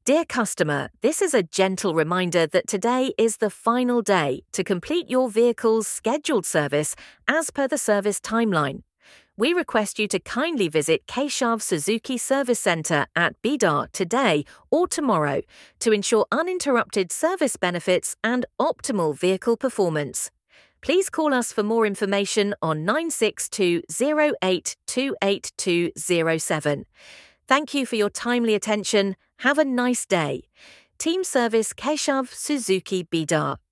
Dear customer, this is a gentle reminder that today is the final day to complete your vehicle's scheduled service as per the service timeline. We request you to kindly visit Keshav Suzuki Service Centre at Bidar today or tomorrow to ensure uninterrupted service benefits and optimal vehicle performance. Please call us for more information on 9620828207. Thank you for your timely attention. Have a nice day. Team Service Keshav Suzuki Bidar.